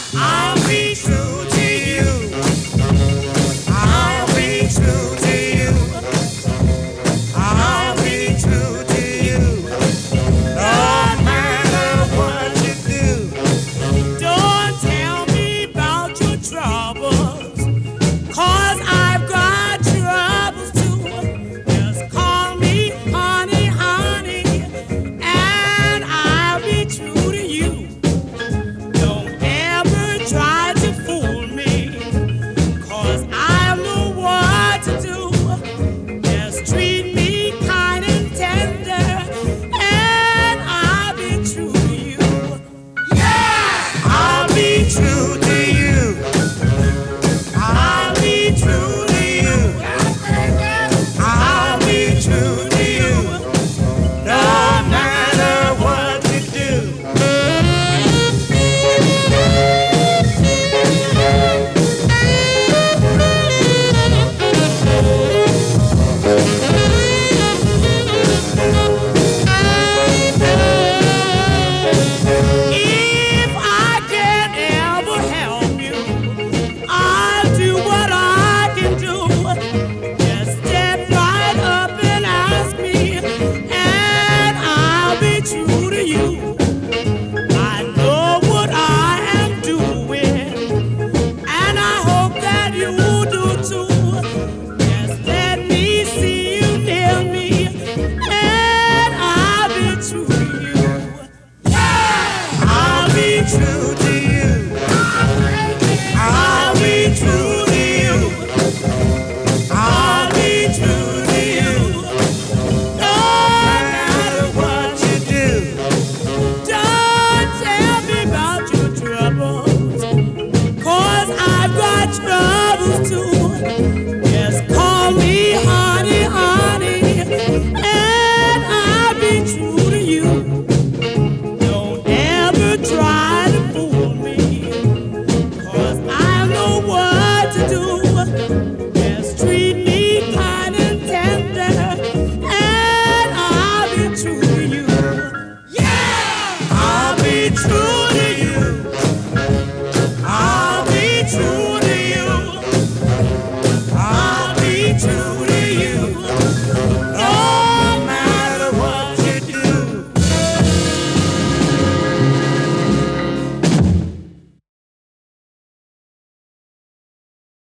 I'll be true to you. I'll be true to you. I'll be true to you. No matter what you do. Don't tell me about your troubles, 'cause I've got troubles too. Just call me honey, honey, and I'll be true to you. Don't ever try to fool me, 'cause I know what to do. Just treat me kind and tender, and I'll be true to you. Yeah! I'll be true to you. I'll be true to you. I'll be true to you. No matter what you do. If I can ever help you, I'll do what I can do. Just step right up and ask me, and I'll be true to you. I know what I am doing, and I hope that you do too. Just let me see you near me, and I'll be true to you. I'll be true to